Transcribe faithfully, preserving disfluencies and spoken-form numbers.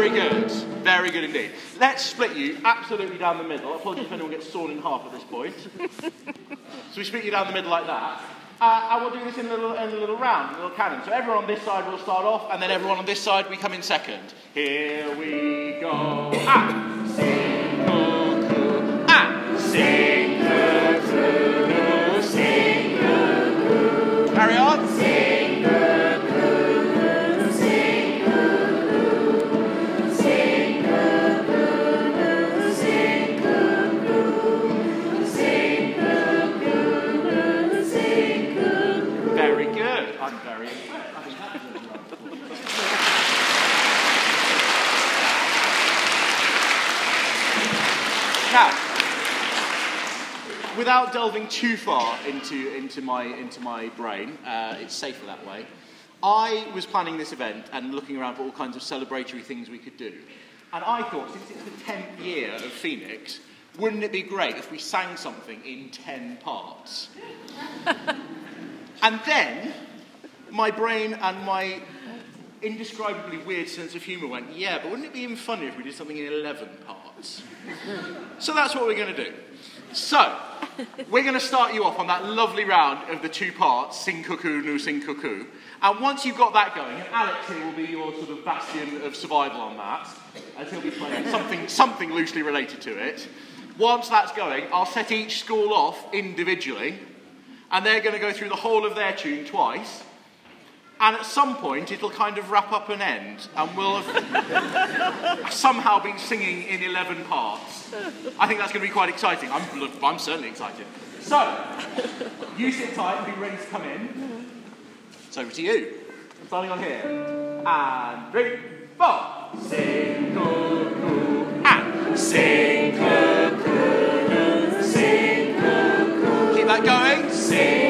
Very good. Very good indeed. Let's split you absolutely down the middle. Apologies if anyone gets sawn in half at this point. So we split you down the middle like that. Uh, and we'll do this in a, little, in a little round, a little cannon. So everyone on this side will start off, and then everyone on this side, we come in second. Here we go. Ah! Sing cuckoo. Ah! Sing cuckoo. Sing cuckoo. Carry on. Sing cuckoo. Sing cuckoo. Sing cuckoo. Sing cuckoo. Sing cuckoo. Sing cuckoo. Very good. I'm very impressed. I think that was really well. Now, without delving too far into, into, my, into my brain, uh, it's safer that way, I was planning this event and looking around for all kinds of celebratory things we could do. And I thought, since it's the tenth year of Phoenix, wouldn't it be great if we sang something in ten parts? And then, my brain and my indescribably weird sense of humour went, yeah, but wouldn't it be even funnier if we did something in eleven parts? So that's what we're going to do. So, we're going to start you off on that lovely round of the two parts, Sing Cuckoo, No Sing Cuckoo. And once you've got that going, and Alex here will be your sort of bastion of survival on that, as he'll be playing something, something loosely related to it. Once that's going, I'll set each school off individually, and they're going to go through the whole of their tune twice. And at some point, it'll kind of wrap up and end, and we'll have somehow been singing in eleven parts. I think that's going to be quite exciting. I'm, I'm certainly excited. So, you sit tight and be ready to come in. It's over to you. I'm starting on here. And three, four. Sing cuckoo, and sing cuckoo, sing cuckoo. Keep that going. Sing.